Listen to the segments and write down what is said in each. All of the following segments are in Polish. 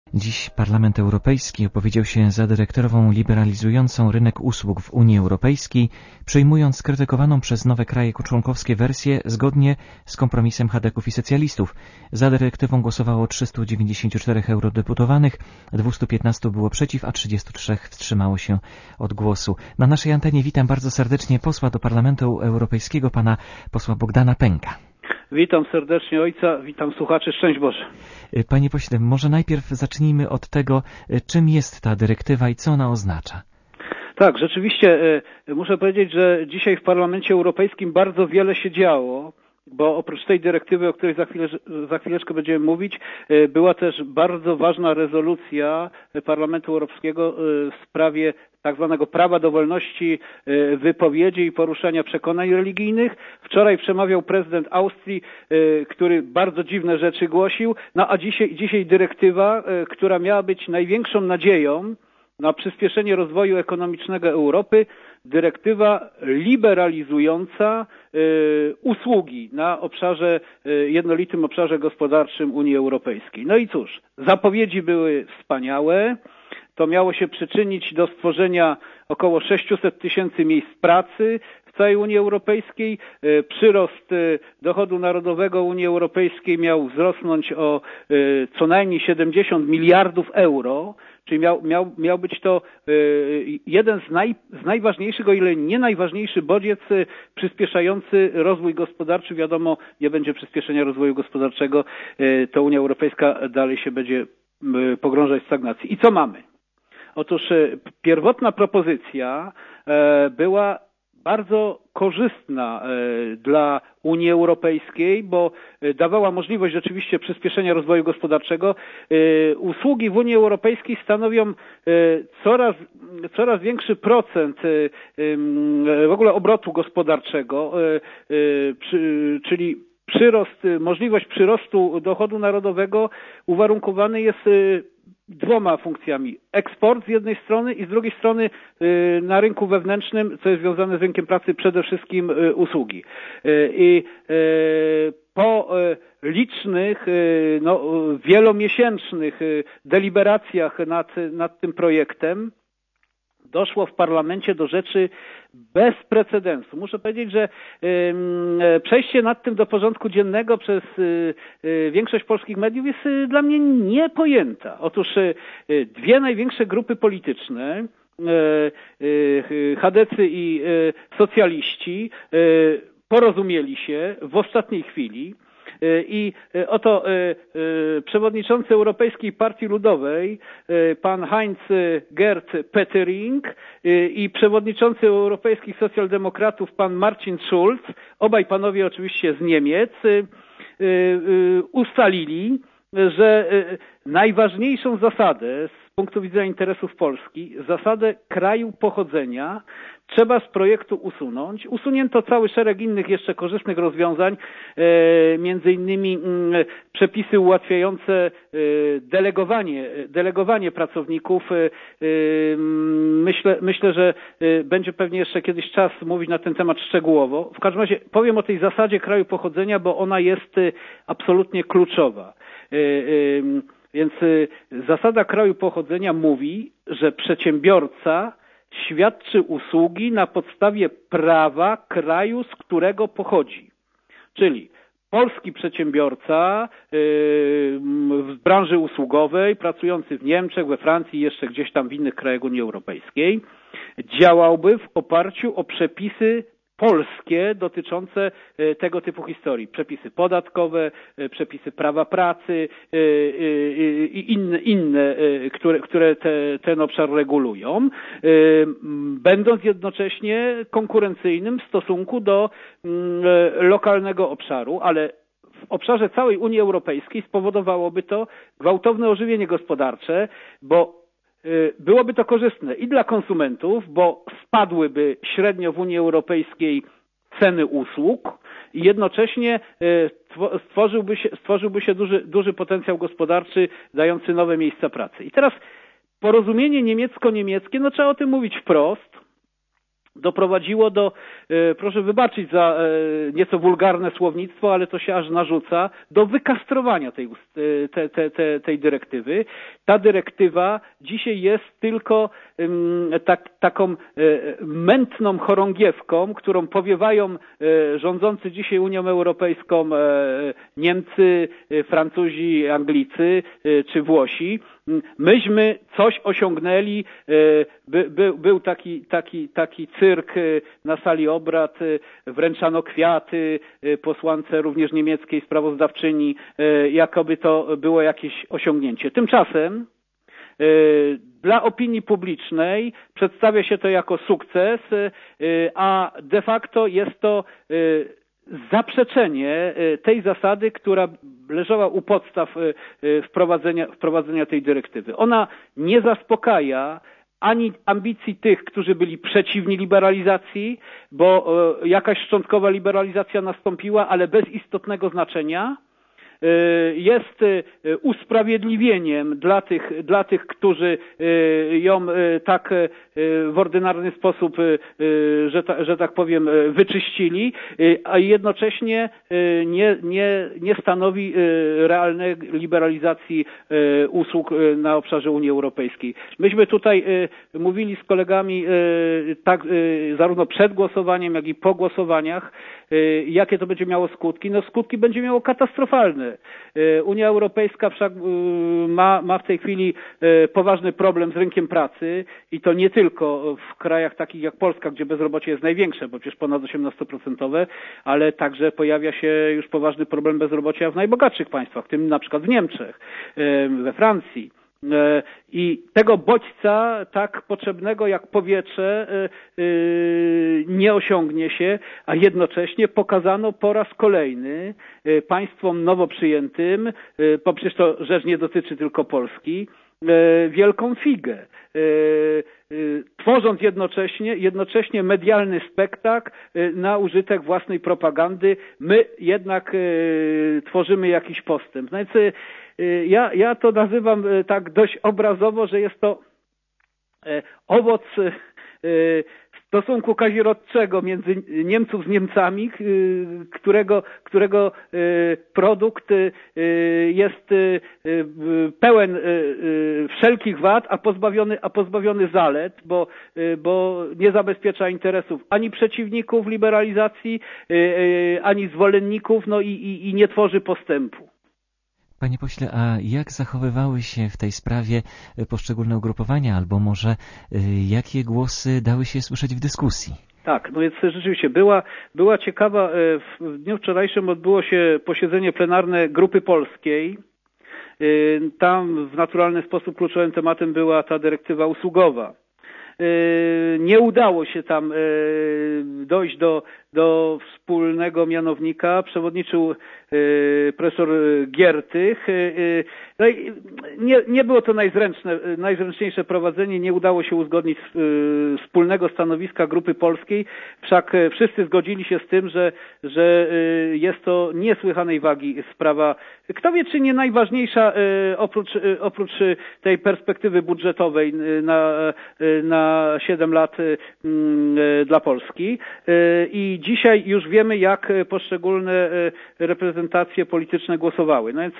Dziś Parlament Europejski opowiedział się za dyrektywą liberalizującą rynek usług w Unii Europejskiej, przyjmując skrytykowaną przez nowe kraje członkowskie wersję zgodnie z kompromisem chadeków i socjalistów. Za dyrektywą głosowało 394 eurodeputowanych, 215 było przeciw, a 33 wstrzymało się od głosu. Na naszej antenie witam bardzo serdecznie posła do Parlamentu Europejskiego, pana posła Bogdana Pęka. Witam serdecznie ojca, witam słuchaczy, szczęść Boże. Panie pośle, może najpierw zacznijmy od tego, czym jest ta dyrektywa i co ona oznacza. Tak, rzeczywiście muszę powiedzieć, że dzisiaj w Parlamencie Europejskim bardzo wiele się działo, bo oprócz tej dyrektywy, o której za chwileczkę będziemy mówić, była też bardzo ważna rezolucja Parlamentu Europejskiego w sprawie tak zwanego prawa do wolności wypowiedzi i poruszania przekonań religijnych. Wczoraj przemawiał prezydent Austrii, który bardzo dziwne rzeczy głosił, a dzisiaj dyrektywa, która miała być największą nadzieją na przyspieszenie rozwoju ekonomicznego Europy, dyrektywa liberalizująca usługi na jednolitym obszarze gospodarczym Unii Europejskiej. No i cóż, zapowiedzi były wspaniałe. To miało się przyczynić do stworzenia około 600 tysięcy miejsc pracy w całej Unii Europejskiej. Przyrost dochodu narodowego Unii Europejskiej miał wzrosnąć o co najmniej 70 miliardów euro, czyli miał być to jeden z najważniejszych, o ile nie najważniejszy bodziec przyspieszający rozwój gospodarczy. Wiadomo, nie będzie przyspieszenia rozwoju gospodarczego, to Unia Europejska dalej się będzie pogrążać w stagnacji. I co mamy? Otóż pierwotna propozycja była bardzo korzystna dla Unii Europejskiej, bo dawała możliwość rzeczywiście przyspieszenia rozwoju gospodarczego. Usługi w Unii Europejskiej stanowią coraz większy procent w ogóle obrotu gospodarczego, czyli możliwość przyrostu dochodu narodowego uwarunkowany jest dwoma funkcjami. Eksport z jednej strony i z drugiej strony na rynku wewnętrznym, co jest związane z rynkiem pracy, przede wszystkim usługi. I po licznych, wielomiesięcznych deliberacjach nad tym projektem doszło w parlamencie do rzeczy bez precedensu. Muszę powiedzieć, że przejście nad tym do porządku dziennego przez większość polskich mediów jest dla mnie niepojęta. Otóż dwie największe grupy polityczne, chadecy i socjaliści, porozumieli się w ostatniej chwili. I oto przewodniczący Europejskiej Partii Ludowej, pan Heinz-Gerd Pöttering, i przewodniczący Europejskich Socjaldemokratów, pan Martin Schulz, obaj panowie oczywiście z Niemiec, ustalili, że najważniejszą zasadę z punktu widzenia interesów Polski, zasadę kraju pochodzenia, trzeba z projektu usunąć. Usunięto cały szereg innych jeszcze korzystnych rozwiązań, między innymi przepisy ułatwiające delegowanie pracowników. Myślę, że będzie pewnie jeszcze kiedyś czas mówić na ten temat szczegółowo. W każdym razie powiem o tej zasadzie kraju pochodzenia, bo ona jest absolutnie kluczowa. Więc zasada kraju pochodzenia mówi, że przedsiębiorca świadczy usługi na podstawie prawa kraju, z którego pochodzi. Czyli polski przedsiębiorca w branży usługowej, pracujący w Niemczech, we Francji i jeszcze gdzieś tam w innych krajach Unii Europejskiej, działałby w oparciu o przepisy polskie dotyczące tego typu historii. Przepisy podatkowe, przepisy prawa pracy i inne, które ten obszar regulują, będąc jednocześnie konkurencyjnym w stosunku do lokalnego obszaru, ale w obszarze całej Unii Europejskiej spowodowałoby to gwałtowne ożywienie gospodarcze, bo byłoby to korzystne i dla konsumentów, bo spadłyby średnio w Unii Europejskiej ceny usług i jednocześnie stworzyłby się duży potencjał gospodarczy dający nowe miejsca pracy. I teraz porozumienie niemiecko-niemieckie, trzeba o tym mówić wprost, doprowadziło do, proszę wybaczyć za nieco wulgarne słownictwo, ale to się aż narzuca, do wykastrowania tej dyrektywy. Ta dyrektywa dzisiaj jest tylko taką mętną chorągiewką, którą powiewają rządzący dzisiaj Unią Europejską Niemcy, Francuzi, Anglicy czy Włosi. Myśmy coś osiągnęli, był taki cyrk na sali obrad, wręczano kwiaty posłance również niemieckiej sprawozdawczyni, jakoby to było jakieś osiągnięcie. Tymczasem dla opinii publicznej przedstawia się to jako sukces, a de facto jest to zaprzeczenie tej zasady, która leżała u podstaw wprowadzenia tej dyrektywy. Ona nie zaspokaja ani ambicji tych, którzy byli przeciwni liberalizacji, bo jakaś szczątkowa liberalizacja nastąpiła, ale bez istotnego znaczenia. Jest usprawiedliwieniem dla tych, którzy ją tak w ordynarny sposób, że tak powiem, wyczyścili, a jednocześnie nie stanowi realnej liberalizacji usług na obszarze Unii Europejskiej. Myśmy tutaj mówili z kolegami tak zarówno przed głosowaniem, jak i po głosowaniach, jakie to będzie miało skutki. No skutki będzie miało katastrofalne. Unia Europejska wszak ma w tej chwili poważny problem z rynkiem pracy i to nie tylko w krajach takich jak Polska, gdzie bezrobocie jest największe, bo przecież ponad 18%, ale także pojawia się już poważny problem bezrobocia w najbogatszych państwach, w tym na przykład w Niemczech, we Francji. I tego bodźca tak potrzebnego jak powietrze nie osiągnie się, a jednocześnie pokazano po raz kolejny państwom nowo przyjętym, bo przecież to rzecz nie dotyczy tylko Polski, wielką figę, tworząc jednocześnie medialny spektakl na użytek własnej propagandy. My jednak tworzymy jakiś postęp. Więc ja to nazywam tak dość obrazowo, że jest to owoc stosunku kazirodczego między Niemców z Niemcami, którego produkt jest pełen wszelkich wad, a pozbawiony zalet, bo nie zabezpiecza interesów ani przeciwników liberalizacji, ani zwolenników, no i nie tworzy postępu. Panie pośle, a jak zachowywały się w tej sprawie poszczególne ugrupowania, albo może jakie głosy dały się słyszeć w dyskusji? Tak, no więc rzeczywiście była ciekawa, w dniu wczorajszym odbyło się posiedzenie plenarne Grupy Polskiej. Tam w naturalny sposób kluczowym tematem była ta dyrektywa usługowa. Nie udało się tam dojść do wspólnego mianownika. Przewodniczył profesor Giertych. No i nie było to najzręczniejsze prowadzenie, nie udało się uzgodnić wspólnego stanowiska Grupy Polskiej, wszak wszyscy zgodzili się z tym, że jest to niesłychanej wagi sprawa, kto wie, czy nie najważniejsza oprócz tej perspektywy budżetowej na 7 lat dla Polski. I dzisiaj już wiemy, jak poszczególne reprezentacje polityczne głosowały. No więc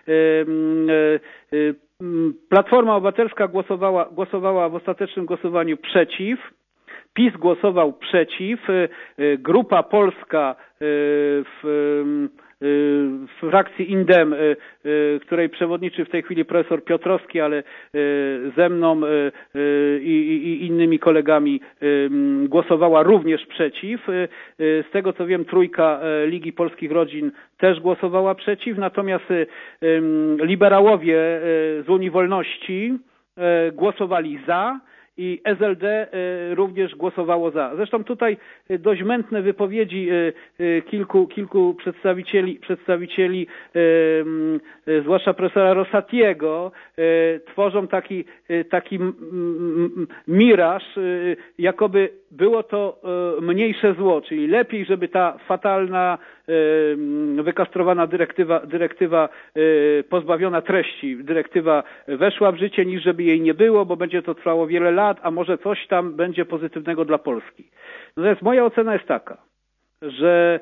Platforma Obywatelska głosowała w ostatecznym głosowaniu przeciw, PiS głosował przeciw, Grupa Polska w frakcji Indem, której przewodniczy w tej chwili profesor Piotrowski, ale ze mną i innymi kolegami głosowała również przeciw. Z tego co wiem, trójka Ligi Polskich Rodzin też głosowała przeciw, natomiast liberałowie z Unii Wolności głosowali za. I SLD również głosowało za. Zresztą tutaj dość mętne wypowiedzi kilku przedstawicieli zwłaszcza profesora Rosatiego tworzą taki miraż, jakoby było to mniejsze zło, czyli lepiej, żeby ta fatalna wykastrowana dyrektywa pozbawiona treści, dyrektywa weszła w życie, niż żeby jej nie było, bo będzie to trwało wiele lat, a może coś tam będzie pozytywnego dla Polski. Natomiast moja ocena jest taka, że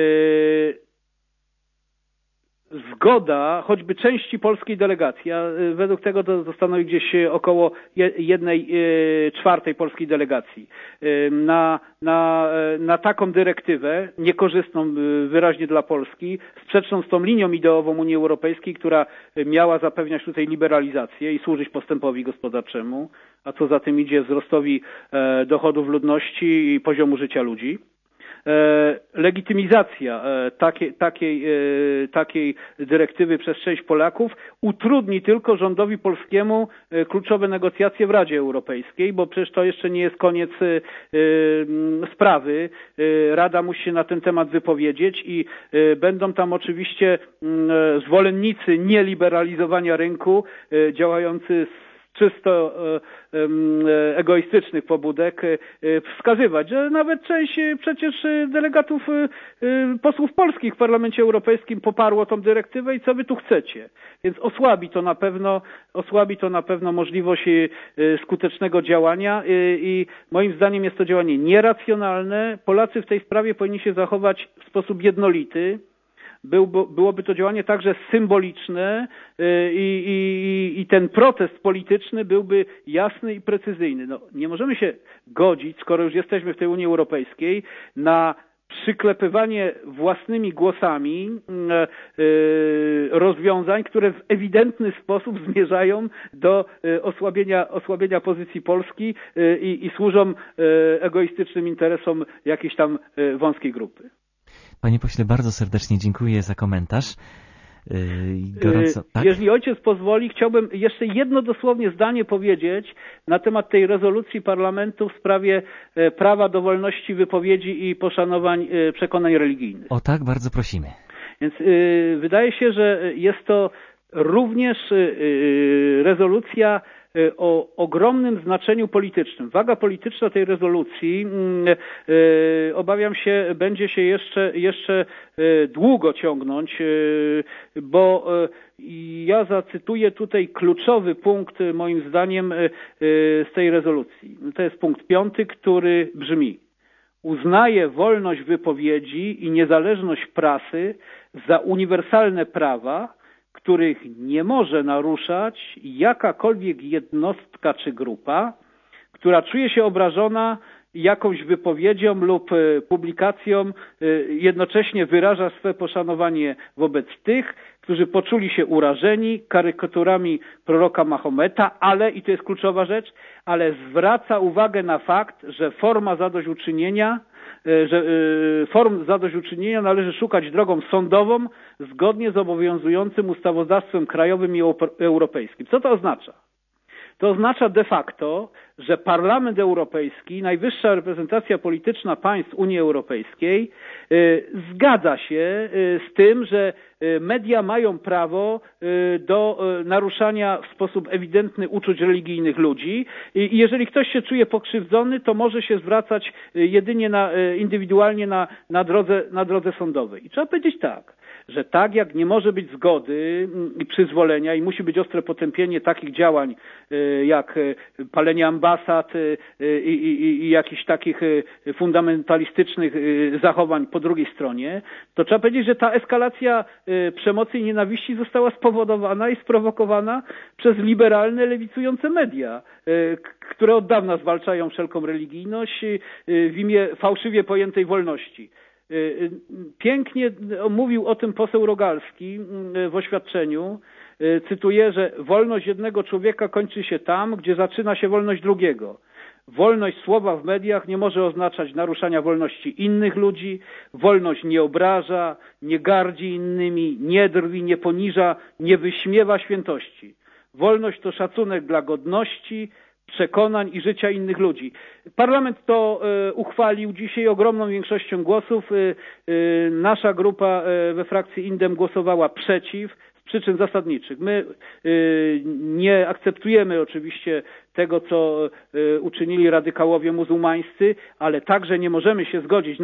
zgoda choćby części polskiej delegacji, a według tego to stanowi gdzieś około 1/4 polskiej delegacji, na taką dyrektywę, niekorzystną wyraźnie dla Polski, sprzeczną z tą linią ideową Unii Europejskiej, która miała zapewniać tutaj liberalizację i służyć postępowi gospodarczemu, a co za tym idzie wzrostowi dochodów ludności i poziomu życia ludzi. Legitymizacja takiej dyrektywy przez część Polaków utrudni tylko rządowi polskiemu kluczowe negocjacje w Radzie Europejskiej, bo przecież to jeszcze nie jest koniec sprawy. Rada musi się na ten temat wypowiedzieć i będą tam oczywiście zwolennicy nieliberalizowania rynku działający czysto egoistycznych pobudek wskazywać, że nawet część przecież delegatów posłów polskich w Parlamencie Europejskim poparło tą dyrektywę i co wy tu chcecie. Więc osłabi to na pewno możliwość skutecznego działania i moim zdaniem jest to działanie nieracjonalne. Polacy w tej sprawie powinni się zachować w sposób jednolity. Byłoby to działanie także symboliczne i ten protest polityczny byłby jasny i precyzyjny. No, nie możemy się godzić, skoro już jesteśmy w tej Unii Europejskiej, na przyklepywanie własnymi głosami rozwiązań, które w ewidentny sposób zmierzają do osłabienia pozycji Polski i służą egoistycznym interesom jakiejś tam wąskiej grupy. Panie pośle, bardzo serdecznie dziękuję za komentarz. Gorąco, tak? Jeżeli ojciec pozwoli, chciałbym jeszcze jedno dosłownie zdanie powiedzieć na temat tej rezolucji Parlamentu w sprawie prawa do wolności wypowiedzi i poszanowań przekonań religijnych. O tak, bardzo prosimy. Więc wydaje się, że jest to również rezolucja o ogromnym znaczeniu politycznym. Waga polityczna tej rezolucji, obawiam się, będzie się jeszcze długo ciągnąć, bo ja zacytuję tutaj kluczowy punkt, moim zdaniem, z tej rezolucji. To jest punkt 5, który brzmi: uznaje wolność wypowiedzi i niezależność prasy za uniwersalne prawa, których nie może naruszać jakakolwiek jednostka czy grupa, która czuje się obrażona jakąś wypowiedzią lub publikacją, jednocześnie wyraża swe poszanowanie wobec tych, którzy poczuli się urażeni karykaturami proroka Mahometa, ale, i to jest kluczowa rzecz, ale zwraca uwagę na fakt, że form zadośćuczynienia należy szukać drogą sądową zgodnie z obowiązującym ustawodawstwem krajowym i europejskim. Co to oznacza? To oznacza de facto, że Parlament Europejski, najwyższa reprezentacja polityczna państw Unii Europejskiej, zgadza się z tym, że media mają prawo do naruszania w sposób ewidentny uczuć religijnych ludzi i jeżeli ktoś się czuje pokrzywdzony, to może się zwracać jedynie indywidualnie na drodze sądowej. I trzeba powiedzieć tak, że tak jak nie może być zgody i przyzwolenia i musi być ostre potępienie takich działań jak palenie ambasad i jakichś takich fundamentalistycznych zachowań po drugiej stronie, to trzeba powiedzieć, że ta eskalacja przemocy i nienawiści została spowodowana i sprowokowana przez liberalne, lewicujące media, które od dawna zwalczają wszelką religijność w imię fałszywie pojętej wolności. Pięknie mówił o tym poseł Rogalski w oświadczeniu. Cytuję, że wolność jednego człowieka kończy się tam, gdzie zaczyna się wolność drugiego. Wolność słowa w mediach nie może oznaczać naruszania wolności innych ludzi. Wolność nie obraża, nie gardzi innymi, nie drwi, nie poniża, nie wyśmiewa świętości. Wolność to szacunek dla godności, przekonań i życia innych ludzi. Parlament to uchwalił dzisiaj ogromną większością głosów. Nasza grupa we frakcji INDEM głosowała przeciw z przyczyn zasadniczych. My nie akceptujemy oczywiście tego, co uczynili radykałowie muzułmańscy, ale także nie możemy się zgodzić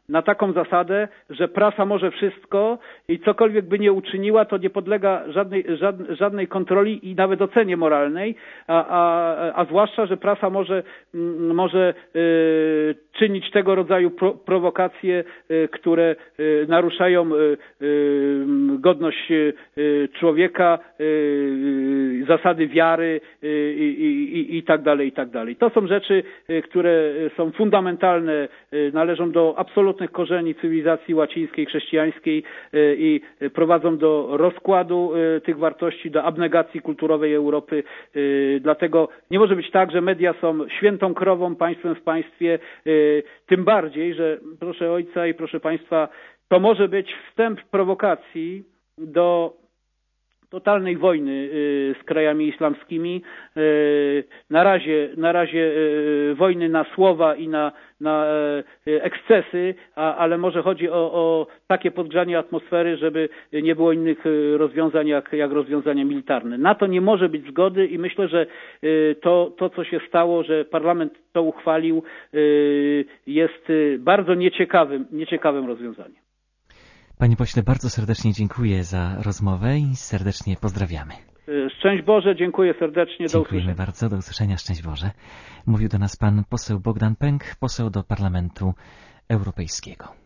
na taką zasadę, że prasa może wszystko i cokolwiek by nie uczyniła, to nie podlega żadnej kontroli i nawet ocenie moralnej, a zwłaszcza, że prasa może czynić tego rodzaju prowokacje, które naruszają godność człowieka, zasady wiary i tak dalej, i tak dalej. To są rzeczy, które są fundamentalne, należą do absolutnych korzeni cywilizacji łacińskiej, chrześcijańskiej i prowadzą do rozkładu tych wartości, do abnegacji kulturowej Europy. Dlatego nie może być tak, że media są świętą krową, państwem w państwie, tym bardziej, że proszę ojca i proszę państwa, to może być wstęp prowokacji do totalnej wojny z krajami islamskimi. Na razie wojny na słowa i na ekscesy, ale może chodzi o takie podgrzanie atmosfery, żeby nie było innych rozwiązań jak rozwiązania militarne. Na to nie może być zgody i myślę, że to co się stało, że parlament to uchwalił, jest bardzo nieciekawym rozwiązaniem. Panie pośle, bardzo serdecznie dziękuję za rozmowę i serdecznie pozdrawiamy. Szczęść Boże, dziękuję serdecznie. Do usłyszenia. Dziękujemy bardzo, do usłyszenia, szczęść Boże. Mówił do nas pan poseł Bogdan Pęk, poseł do Parlamentu Europejskiego.